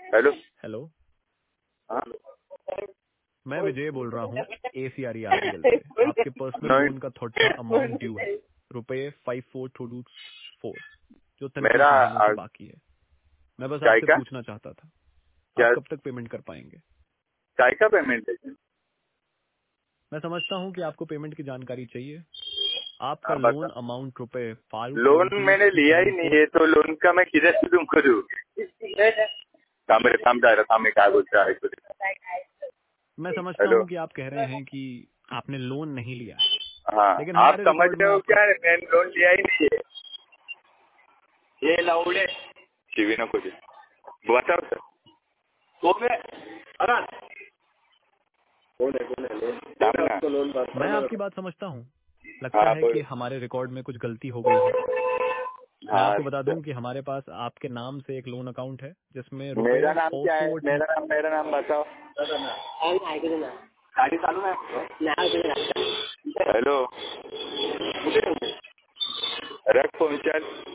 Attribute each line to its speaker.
Speaker 1: Hello
Speaker 2: hello,
Speaker 1: हाँ
Speaker 2: मैं विजय बोल रहा हूँ ACRE आर्टिकल से। आपके पर्सनल लोन का थोड़ा अमाउंट ड्यू है, ₹5424, जो 3
Speaker 1: मेरा
Speaker 2: महीनों से बाकी है। मैं बस
Speaker 1: चाय
Speaker 2: आपसे
Speaker 1: का
Speaker 2: पूछना चाहता था,
Speaker 1: क्या
Speaker 2: आप कब तक पेमेंट कर पाएंगे?
Speaker 1: चाय का पेमेंट है?
Speaker 2: मैं समझता हूँ कि आपको पेमेंट की जानकारी चाहिए। आपका
Speaker 1: हाँ
Speaker 2: लोन
Speaker 1: बता।
Speaker 2: अमाउंट
Speaker 1: लोन मैंने लिया ही नहीं है, तो लोन का मैं किधर से तुमको दूँ? मेरे सामने आ रहा था, मैं क्या बोलता है?
Speaker 2: मैं समझता
Speaker 1: हेलो
Speaker 2: हूँ कि आप कह रहे हैं कि आपने लोन नहीं लिया है,
Speaker 1: हाँ,
Speaker 2: लेकिन
Speaker 1: आप
Speaker 2: हमारे
Speaker 1: समझ
Speaker 2: रिकॉर्ड में
Speaker 1: रहे हो
Speaker 2: आपका
Speaker 1: क्या? मैंने लोन लिया ही नहीं है। ये लाउडे टीवी ना कुछ बताओ सर। कौन है? लोन
Speaker 2: मैं आपकी बात समझता हूँ। लगता
Speaker 1: हाँ
Speaker 2: है
Speaker 1: बोल।
Speaker 2: कि हमारे रिकॉर्ड में कुछ गलती हो गई है। मैं
Speaker 1: हाँ
Speaker 2: आपको बता दूं कि हमारे पास आपके नाम से एक लोन अकाउंट है जिसमें
Speaker 1: मेरा
Speaker 2: रुपए
Speaker 1: नाम क्या है?
Speaker 2: 442।
Speaker 1: मेरा नाम बताओ। गाड़ी चालू है। हेलो रख फोन चल।